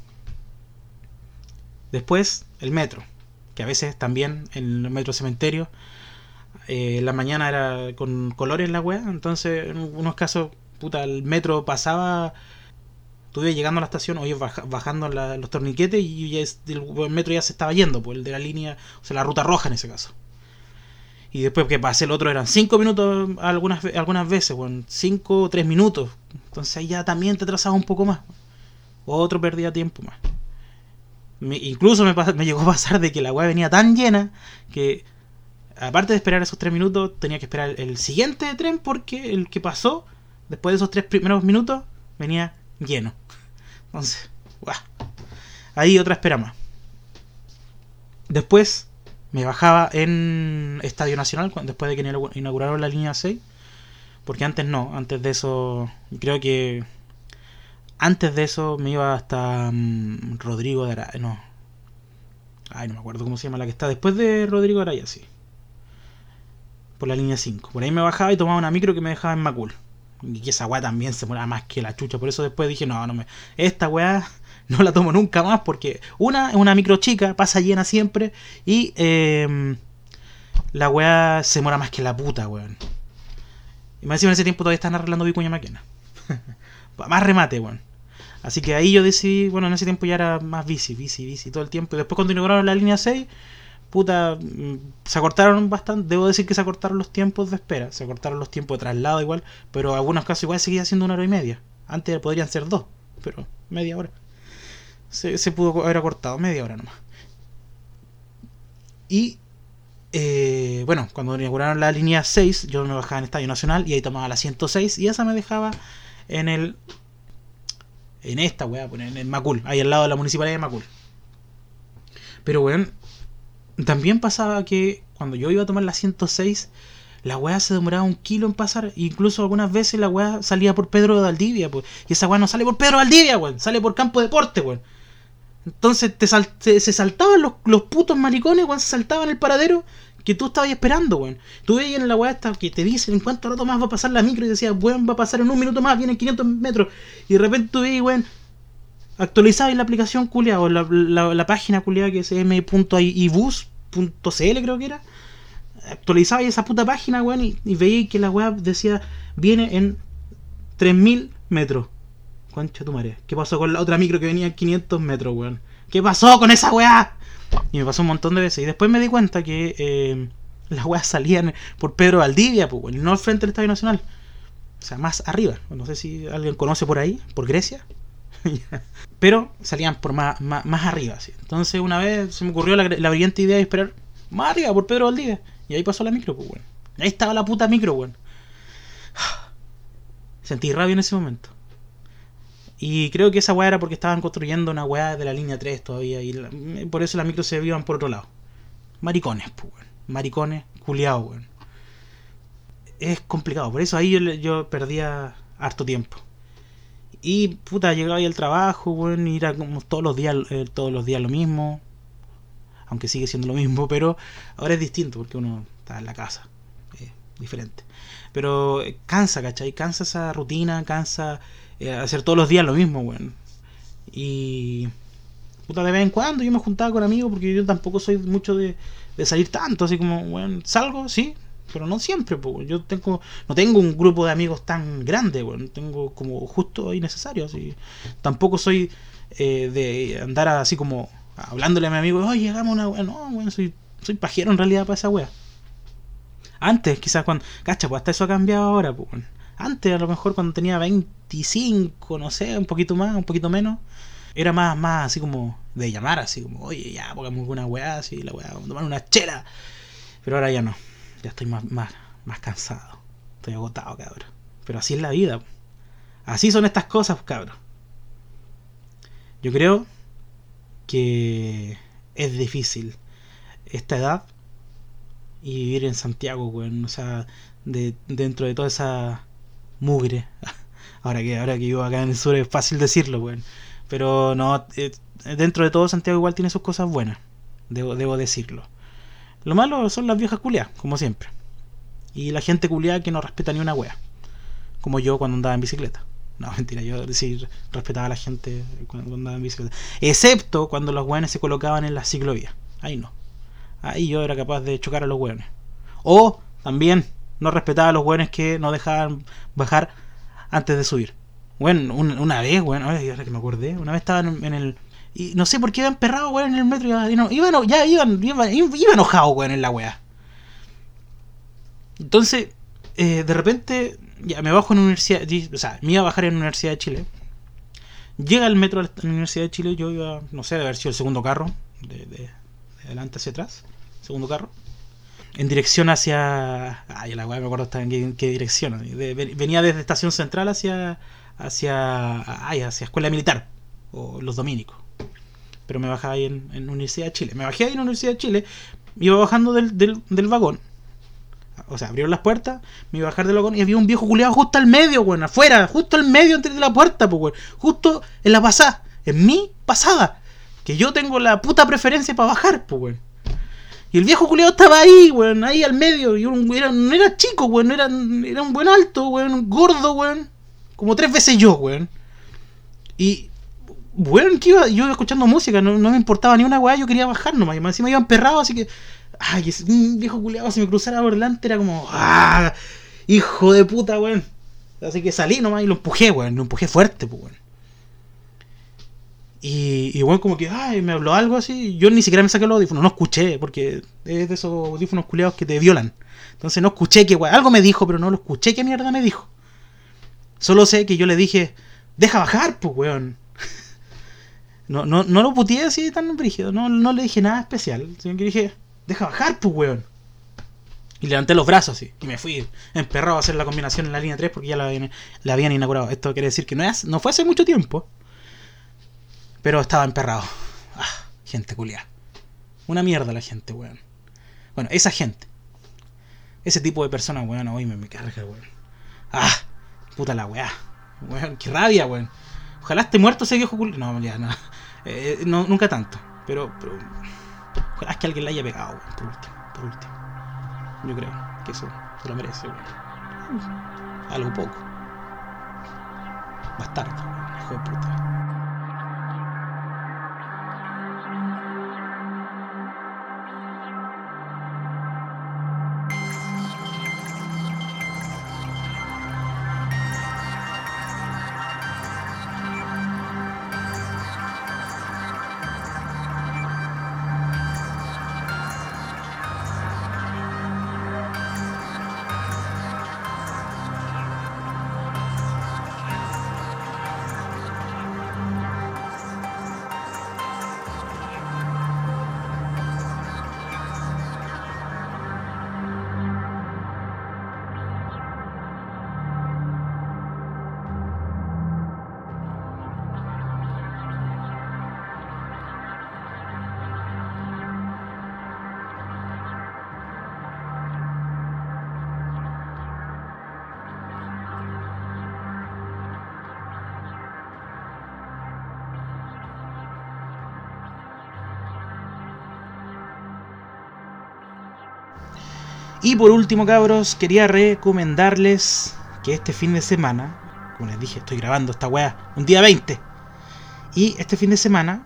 Después, el metro, que a veces también en el metro cementerio, eh, la mañana era con colores la wea, entonces en unos casos, puta, el metro pasaba, estuve llegando a la estación, o iba bajando la, los torniquetes y ya es, el, el metro ya se estaba yendo, pues el de la línea, o sea, la ruta roja en ese caso. Y después que pasé el otro eran cinco minutos algunas, algunas veces, bueno, cinco o tres minutos, entonces ahí ya también te atrasaba un poco más, otro perdía tiempo más. Me, incluso me, me llegó a pasar de que la weá venía tan llena que aparte de esperar esos tres minutos tenía que esperar el siguiente tren porque el que pasó después de esos tres primeros minutos venía lleno. Entonces, guau, ahí otra espera más. Después me bajaba en Estadio Nacional después de que inauguraron la línea seis, porque antes no, antes de eso creo que Antes de eso me iba hasta um, Rodrigo de Araya. No. Ay, no me acuerdo cómo se llama la que está después de Rodrigo de Araya, sí. Por la línea cinco. Por ahí me bajaba y tomaba una micro que me dejaba en Macul. Y que esa weá también se moraba más que la chucha. Por eso después dije, no, no me. Esta weá no la tomo nunca más. Porque una es una micro chica, pasa llena siempre. Y eh, la weá se mora más que la puta, weón. Y me decían en ese tiempo todavía están arreglando Vicuña Maquena. Más remate, weón. Así que ahí yo decidí, bueno, en ese tiempo ya era más bici, bici, bici todo el tiempo. Y después cuando inauguraron la línea seis, puta, se acortaron bastante. Debo decir que se acortaron los tiempos de espera. Se acortaron los tiempos de traslado igual. Pero en algunos casos igual seguía siendo una hora y media. Antes podrían ser dos, pero media hora. Se, se pudo haber acortado, media hora nomás. Y, eh, bueno, cuando inauguraron la línea seis, yo me bajaba en Estadio Nacional y ahí tomaba la ciento seis. Y esa me dejaba en el... En esta, weá, en el Macul, ahí al lado de la municipalidad de Macul. Pero, weón, también pasaba que cuando yo iba a tomar la ciento seis, la weá se demoraba un kilo en pasar. Incluso algunas veces la weá salía por Pedro de Valdivia, pues. Y esa weá no sale por Pedro de Valdivia, weón. Sale por Campo Deporte, weón. Entonces te sal te, se saltaban los, los putos maricones, weón. Se saltaban el paradero que tú estabas esperando, weón. Tú veías en la weá esta que te dicen en cuánto rato más va a pasar la micro y decías, weón, va a pasar en un minuto más, vienen quinientos metros. Y de repente tú veías, weón, actualizabas la aplicación culiada o la, la, la página culiada que es m punto i bus punto c l creo que era. Actualizabas esa puta página, weón, y, y veías que la weá decía, viene en tres mil metros. Concha tu madre. ¿Qué pasó con la otra micro que venía en quinientos metros, weón? ¿Qué pasó con esa weá? Y me pasó un montón de veces. Y después me di cuenta que eh, las weas salían por Pedro Valdivia, pues, bueno, no al frente del Estadio Nacional. O sea, más arriba. No sé si alguien conoce por ahí, por Grecia. Pero salían por más, más, más arriba, ¿sí? Entonces una vez se me ocurrió la, la brillante idea de esperar más arriba, por Pedro Valdivia. Y ahí pasó la micro, pues, bueno. Ahí estaba la puta micro, bueno. Sentí rabia en ese momento. Y creo que esa weá era porque estaban construyendo una weá de la línea tres todavía. Y la, por eso las micros se iban por otro lado. Maricones, pues, weón. Maricones, culiados, weón. Es complicado. Por eso ahí yo, yo perdía harto tiempo. Y puta, llegaba ahí al trabajo, weón. Y era como todos los días, eh, todos los días lo mismo. Aunque sigue siendo lo mismo, pero ahora es distinto porque uno está en la casa. Es diferente. Pero cansa, ¿cachai? Cansa esa rutina, cansa... hacer todos los días lo mismo, weón. Y puta, de vez en cuando yo me juntaba con amigos porque yo tampoco soy mucho de, de salir tanto, así como, weón, salgo, sí, pero no siempre, pues. Yo tengo no tengo un grupo de amigos tan grande, weón. Tengo como justo y necesario, así. Tampoco soy eh, de andar así como hablándole a mi amigo, oye, llegamos a una weón. No, weón, soy, soy pajero en realidad para esa weá. Antes, quizás cuando, cacha, pues hasta eso ha cambiado ahora, pues, weón. Antes, a lo mejor cuando tenía veinticinco, no sé, un poquito más, un poquito menos, era más, más así como de llamar, así como, oye, ya, pongamos una weá, así, la weá, vamos a tomar una chela. Pero ahora ya no, ya estoy más, más, más cansado, estoy agotado, cabrón. Pero así es la vida, así son estas cosas, cabrón. Yo creo que es difícil esta edad y vivir en Santiago, weón, o sea, de, dentro de toda esa... mugre. Ahora que ahora que vivo acá en el sur es fácil decirlo, weón. Pero no, eh, dentro de todo Santiago igual tiene sus cosas buenas. Debo, debo decirlo. Lo malo son las viejas culiadas, como siempre. Y la gente culiada que no respeta ni una wea. Como yo cuando andaba en bicicleta. No, mentira, yo decir respetaba a la gente cuando andaba en bicicleta. Excepto cuando los weones se colocaban en las ciclovías. Ahí no. Ahí yo era capaz de chocar a los weones. O también no respetaba a los weones que no dejaban bajar antes de subir. Bueno, una, una vez, bueno, ahora que me acordé, una vez estaba en, en el... Y no sé por qué iban perrados, weón, en el metro. Y no, iban, ya iban, iban, iban enojados, weón, en la weá. Entonces, eh, de repente, ya me bajo en la universidad, o sea, me iba a bajar en la Universidad de Chile. Llega el metro a la Universidad de Chile, yo iba, no sé, de haber sido el segundo carro, de, de, de adelante hacia atrás, segundo carro. En dirección hacia... Ay, la weá me acuerdo hasta en qué, en qué dirección. De, venía desde Estación Central hacia... Hacia... Ay, hacia Escuela Militar. O Los Dominicos. Pero me bajaba ahí en, en Universidad de Chile. Me bajé ahí en Universidad de Chile. Iba bajando del, del, del vagón. O sea, abrieron las puertas, me iba a bajar del vagón y había un viejo culiado justo al medio, weón, afuera, justo al medio entre la puerta, pues, weón. Justo en la pasada, en mi pasada. Que yo tengo la puta preferencia para bajar, pues, weón. Y el viejo culiado estaba ahí, weón, ahí al medio. Y un, era, no era chico, weón, no era, era un buen alto, weón, gordo, weón. Como tres veces yo, weón. Y, weón, ¿qué iba? Yo iba escuchando música, no, no me importaba ni una weá, yo quería bajar nomás. Y más encima iba emperrado, así que... Ay, ese un viejo culiado, si me cruzara por delante era como... ¡Ah! Hijo de puta, weón. Así que salí nomás y lo empujé, weón. Lo empujé fuerte, pues, weón. Y, y bueno, como que, ay, me habló algo así. Yo ni siquiera me saqué los audífonos, no escuché, porque es de esos audífonos culiados que te violan. Entonces no escuché que, weón, algo me dijo, pero no lo escuché qué mierda me dijo. Solo sé que yo le dije, deja bajar, pues, weón. No, no, no lo puteé así tan brígido, no, no le dije nada especial, sino que dije, deja bajar, pues, weón. Y levanté los brazos así, y me fui emperrado a hacer la combinación en la línea tres porque ya la habían, la habían inaugurado. Esto quiere decir que no, es, no fue hace mucho tiempo. Pero estaba emperrado. Ah, gente culiada. Una mierda la gente, weón. Bueno, esa gente. Ese tipo de personas, weón, hoy me, me carga, weón. Ah, puta la weá. Weón, qué rabia, weón. Ojalá esté muerto ese viejo culiado. No, ya, no. Eh, no. Nunca tanto. Pero, pero. Ojalá es que alguien le haya pegado, weón. Por último, por último. Yo creo que eso se lo merece, weón. Algo poco. Bastardo, weón. Hijo de puta. Y por último, cabros, quería recomendarles que este fin de semana, como les dije, estoy grabando esta weá un día veinte. Y este fin de semana,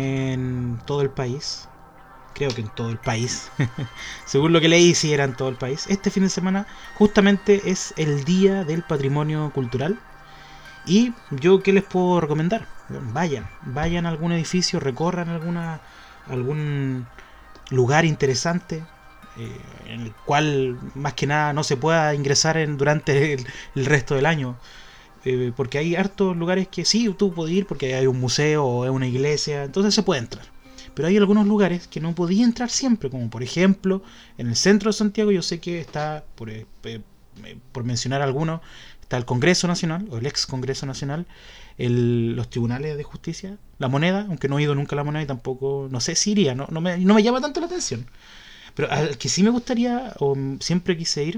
en todo el país, creo que en todo el país, según lo que leí, sí era en todo el país, este fin de semana justamente es el Día del Patrimonio Cultural. Y yo, ¿qué les puedo recomendar? Vayan, vayan a algún edificio, recorran alguna, algún lugar interesante. Eh, en el cual más que nada no se pueda ingresar en, durante el, el resto del año, eh, porque hay hartos lugares que sí, tú puedes ir porque hay un museo o es una iglesia, entonces se puede entrar, pero hay algunos lugares que no podía entrar siempre, como por ejemplo en el centro de Santiago. Yo sé que está, por, eh, eh, por mencionar algunos, está el Congreso Nacional o el ex Congreso Nacional, el, los tribunales de justicia, la Moneda, aunque no he ido nunca a la Moneda y tampoco, no sé si iría, no, no, me, no me llama tanto la atención. Pero al que sí me gustaría, o siempre quise ir,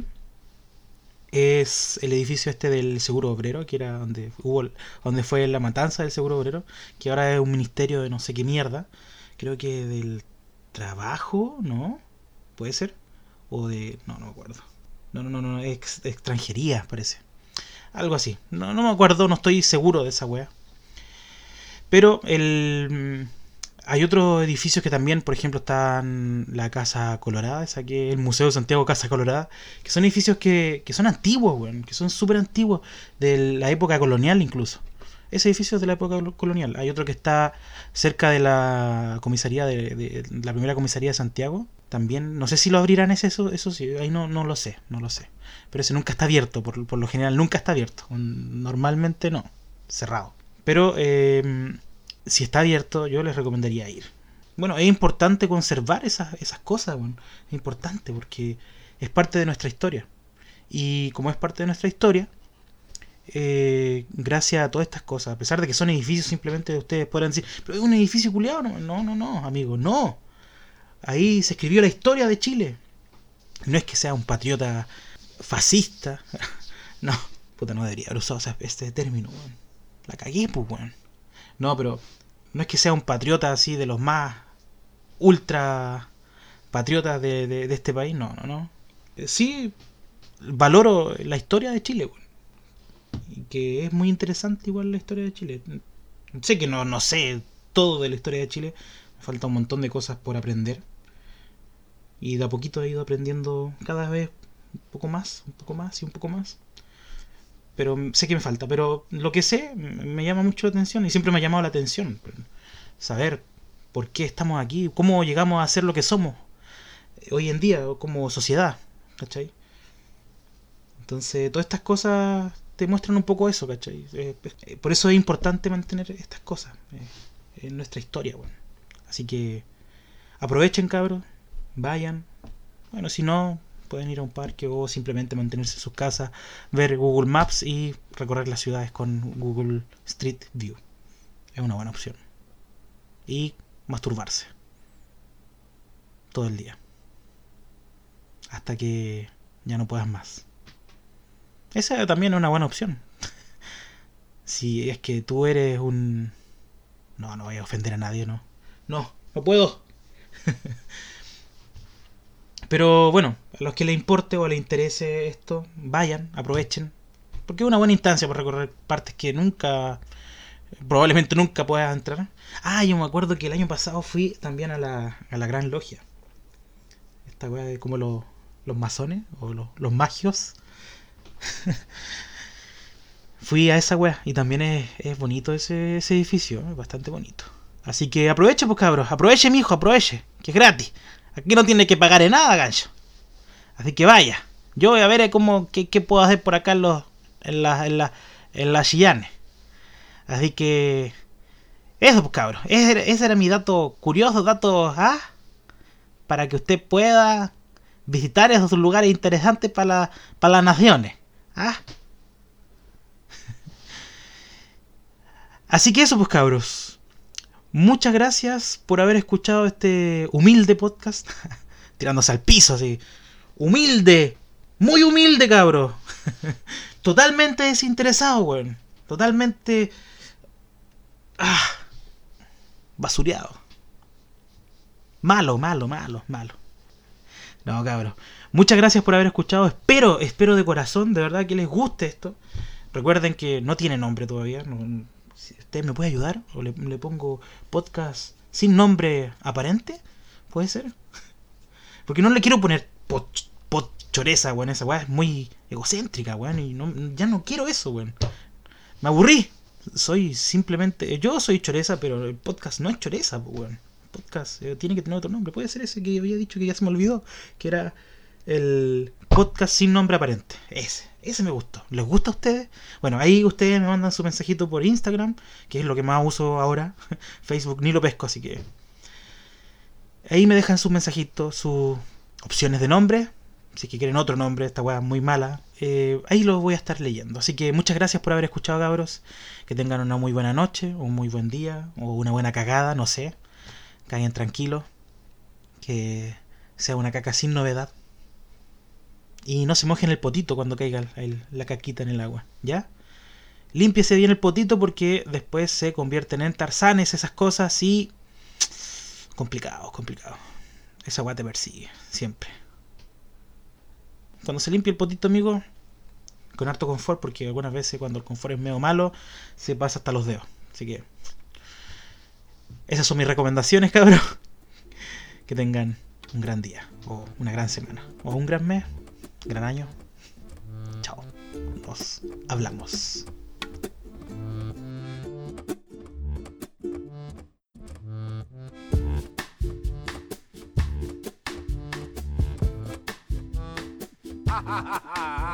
es el edificio este del Seguro Obrero, que era donde hubo, donde fue la matanza del Seguro Obrero, que ahora es un ministerio de no sé qué mierda, creo que del trabajo, ¿no? ¿Puede ser? O de... no, no me acuerdo. No, no, no, no, ex, extranjería, parece. Algo así. No, no me acuerdo, no estoy seguro de esa wea. Pero el... hay otros edificios que también, por ejemplo, están la Casa Colorada, esa que es el Museo de Santiago Casa Colorada, que son edificios que, que son antiguos, weón, que son súper antiguos, de la época colonial incluso. Ese edificio es de la época colonial. Hay otro que está cerca de la comisaría de, de, de la primera comisaría de Santiago. También, no sé si lo abrirán ese, eso, eso sí, ahí no, no lo sé, no lo sé. Pero ese nunca está abierto, por, por lo general nunca está abierto. Normalmente no, cerrado. Pero eh, si está abierto, yo les recomendaría ir. Bueno, es importante conservar esas, esas cosas, bueno. Es importante porque es parte de nuestra historia. Y como es parte de nuestra historia, eh, gracias a todas estas cosas, a pesar de que son edificios, simplemente ustedes podrán decir, pero es un edificio culiado. No, no, no, no, amigo, no. Ahí se escribió la historia de Chile. No es que sea un patriota fascista. No, puta, no debería haber usado este término, weón. La cagué, pues, weón. No, pero no es que sea un patriota así de los más ultra patriotas de, de, de este país, no, no, no. Sí, valoro la historia de Chile, weón. Y que es muy interesante igual la historia de Chile. Sé que no, no sé todo de la historia de Chile. Me falta un montón de cosas por aprender. Y de a poquito he ido aprendiendo cada vez un poco más, un poco más y un poco más. Pero sé que me falta. Pero lo que sé me llama mucho la atención y siempre me ha llamado la atención. Saber por qué estamos aquí, cómo llegamos a ser lo que somos hoy en día como sociedad. ¿Cachai? Entonces todas estas cosas te muestran un poco eso, ¿cachai? Eh, por eso es importante mantener estas cosas eh, en nuestra historia, bueno. Así que aprovechen, cabros, vayan. Bueno, si no, pueden ir a un parque o simplemente mantenerse en sus casas, ver Google Maps y recorrer las ciudades con Google Street View. Es una buena opción. Y masturbarse todo el día hasta que ya no puedas más. Esa también es una buena opción. Si es que tú eres un... No, no voy a ofender a nadie, ¿no? No, no puedo. Pero bueno, a los que les importe o les interese esto, vayan, aprovechen. Porque es una buena instancia para recorrer partes que nunca... Probablemente nunca puedas entrar. Ah, yo me acuerdo que el año pasado fui también a la, a la Gran Logia. Esta weá de como los, los masones o los, los magios. Fui a esa weá y también es, es bonito ese, ese edificio, es bastante bonito. Así que aproveche, pues cabros, aproveche, mijo, aproveche, que es gratis. Aquí no tiene que pagar en nada, gancho. Así que vaya. Yo voy a ver cómo qué, qué puedo hacer por acá en los en las en la, en las Chillanes. Así que eso, pues cabros, ese, ese era mi dato curioso, dato ¿ah? Para que usted pueda visitar esos lugares interesantes para la, para las naciones. ¿Ah? Así que eso, pues cabros. Muchas gracias por haber escuchado este humilde podcast. Tirándose al piso así. Humilde. Muy humilde, cabros. Totalmente desinteresado, weón. Totalmente... Ah, basureado. Malo, malo, malo, malo. No, cabros. Muchas gracias por haber escuchado. Espero, espero de corazón, de verdad, que les guste esto. Recuerden que no tiene nombre todavía. No, si usted me puede ayudar, o le, le pongo podcast sin nombre aparente, puede ser. Porque no le quiero poner pot, pot choreza, weón. Esa weá es muy egocéntrica, weón. Y no, ya no quiero eso, weón. Me aburrí. Soy simplemente... Yo soy choreza, pero el podcast no es choreza, weón. El podcast eh, tiene que tener otro nombre. Puede ser ese que había dicho que ya se me olvidó. Que era el podcast sin nombre aparente. Ese. Ese me gustó. ¿Les gusta a ustedes? Bueno, ahí ustedes me mandan su mensajito por Instagram, que es lo que más uso ahora. Facebook ni lo pesco, así que... Ahí me dejan sus mensajitos, sus opciones de nombre. Si es que quieren otro nombre, esta weá es muy mala. Eh, ahí lo voy a estar leyendo. Así que muchas gracias por haber escuchado, cabros. Que tengan una muy buena noche, o un muy buen día, o una buena cagada, no sé. Caguen tranquilos. Que sea una caca sin novedad. Y no se mojen el potito cuando caiga el, el, la caquita en el agua, ¿ya? Límpiese bien el potito porque después se convierten en tarzanes, esas cosas, y... Complicado, complicado. Esa agua te persigue, siempre. Cuando se limpia el potito, amigo, con harto confort, porque algunas veces cuando el confort es medio malo, se pasa hasta los dedos. Así que... Esas son mis recomendaciones, cabrón. Que tengan un gran día, o una gran semana, o un gran mes. Gran año. Chao. Nos hablamos. Ha ha ha ha!